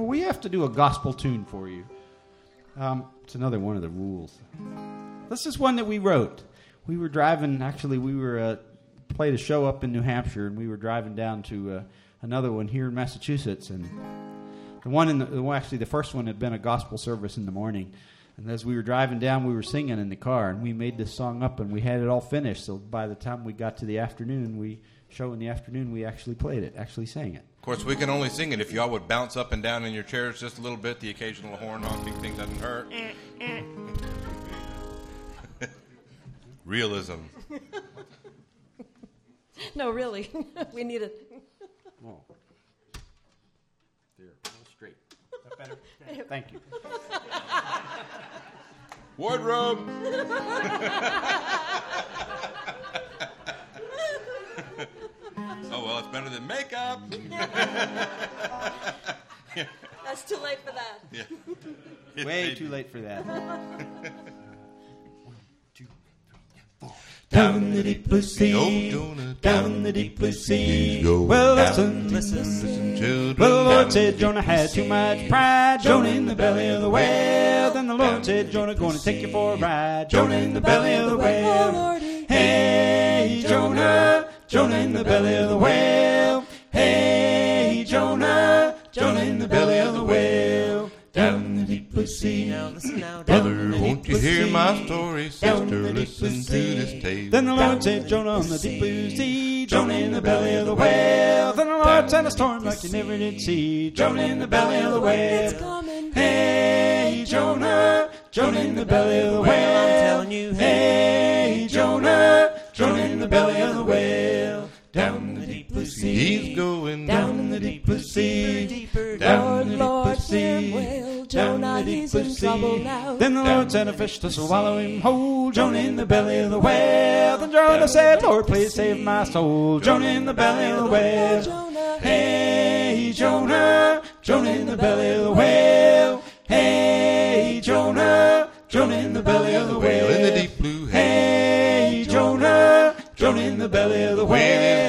well, we have to do a gospel tune for you. It's another one of the rules. This is one that we wrote. We were driving, played a show up in New Hampshire, and we were driving down to another one here in Massachusetts. And the first one had been a gospel service in the morning. And as we were driving down, we were singing in the car, and we made this song up, and we had it all finished. So by the time we got to the afternoon, we actually played it, actually sang it. Of course, we can only sing it if y'all would bounce up and down in your chairs just a little bit. The occasional horn honking thing doesn't hurt. Realism. No, really. We need it. Oh. There, all straight. Is that better? Okay. Thank you. Wardrobe. Oh, well, it's better than makeup. That's too late for that. Yeah. Way too late for that. 1, 2, 3, 4. Down in the deep blue sea, down in the deep blue sea. Well, listen, children. Well, the Lord said Jonah had too much pride. Jonah in the belly of the whale. Then the Lord said, Jonah, going to take you for a ride. Jonah in the belly of the whale. Hey, Jonah, Jonah in the belly of the whale. Hey, Jonah, Jonah in the belly of the whale. Down in the deep blue sea. Now, listen now. Brother, won't you hear my story? Sister, listen to this tale. Then the Lord said, Jonah on the deep blue sea. Jonah in the belly of the whale. Then the Lord sent a storm like you never did see. Jonah in the belly of the whale. Hey, Jonah, Jonah in the belly of the whale. I'm telling you, hey, Jonah, Jonah in the belly of the whale. Down in the deep blue sea. He's going down in the deep blue sea. deeper, Down in the deep blue Lord, sea. well, Down Jonah, in the deep he's blue in trouble sea. now. Then the Lord sent a fish to swallow him whole. Jonah in the belly of the whale. Then Jonah said, Lord, please save my soul. Jonah in the belly of the whale. Hey, Jonah, Jonah in the belly of the whale. Hey, Jonah, Jonah in the belly of the whale. in the deep blue haze. Hey, Jonah, Jonah in the belly of the whale.